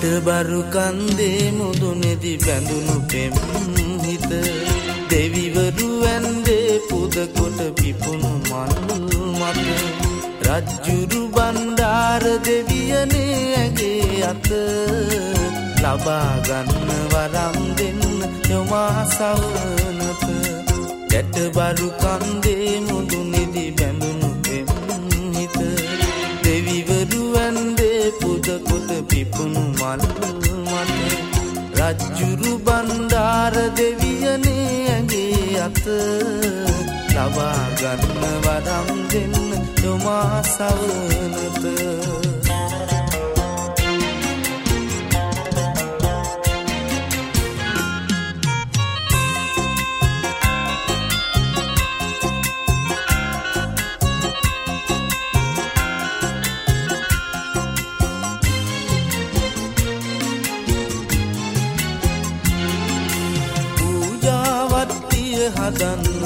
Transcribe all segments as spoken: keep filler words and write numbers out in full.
ගැටබරු කන්දේ මුදුනේදි බැඳුණු පෙම් හිත දෙවිවරු ඇන්දේ පුද කොට පිපුණු මල් මත රජ්ජුරු බණ්ඩාර දෙවියනේ ඇගේ අත ලබා ගන්න වරම් දෙන්න යොමා සවනත ගැටබරු කන්දේ මුදුනේදි බැඳුණු පෙම් හිත දෙවිවරු ඇන්දේ පුද කොට පිපුණු මල් මත රජ්ජුරු බණ්ඩාර දෙවියනේ ඇගේ අත ලබා ගන්න වරම් දෙන්න යොමා සවනත හදන්න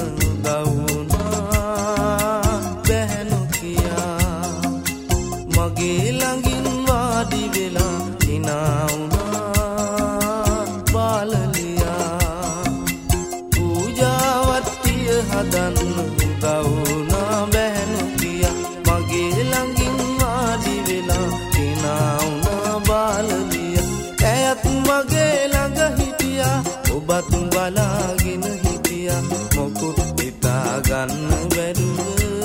උදවුනා බැහැනු කියා මගේ ළඟින් වාඩි වෙලා හිනා වුණා බාලලියා පූජාවත්තිය හදන්න උදවුනා බැහැනු කියා මගේ ළඟින් වාඩි වෙලා හිනා වුණා බාලලියා ඇයත් මගේ ළඟ හිටියා ඔබත් බලාගෙන මොකුත් හිතා ගන්න බැරුව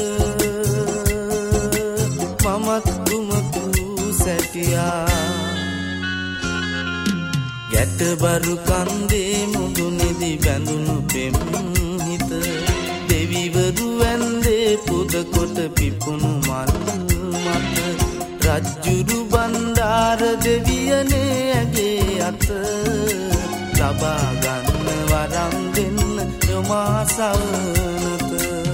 මමත් දුමතු සැටියා ගැටබරු කන්දේ මුදුනේදි බැඳුණු පෙම් හිත දෙවිවරු ඇන්දේ පුද කොට පිපුණු මල් මත රජ්ජුරු බණ්ඩාර දෙවියනේ ඇගේ අත ලබා ගන්න වරම් දෙන්න යොමා සවනත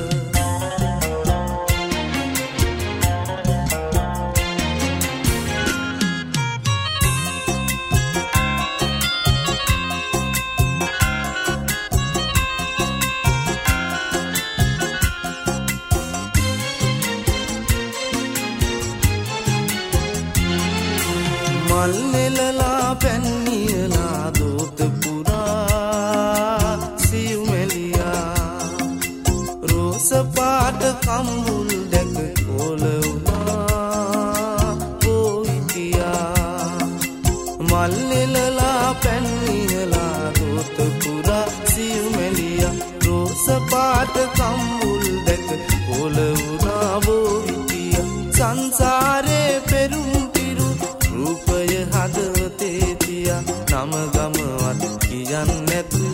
මල් නෙලලා පැන්නියලා දෝත පුරා සිව්මෙලියා රෝස පාට කම්බුල් දැක කොල වුණා පොයිතියා මල් නෙලලා පැන්නියලා දෝත පුරා සිව්මෙලියා රෝස පාට කම්බුල් දැක කොල වුණා පොයිතියා සංසාරේ පෙරුම් රූපය හදවතේ තියා නම ගමවත් කියන්න නැතුව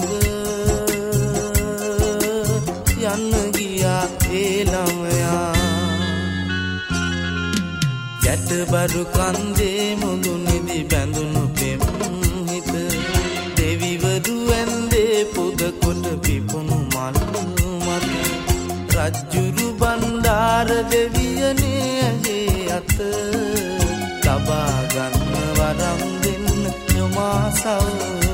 යන්න ගියා ඒ ළමයා ගැටබරු කන්දේ මුදුනේදි බැඳුණු පෙම් හිත දෙවිවරු ඇන්දේ පුද කොට පිපුණු මල් මත රජ්ජුරු බණ්ඩාර දෙවියනේ ඇගේ අත ලබා ගන්න වරම් දෙන්න යොමා සවනත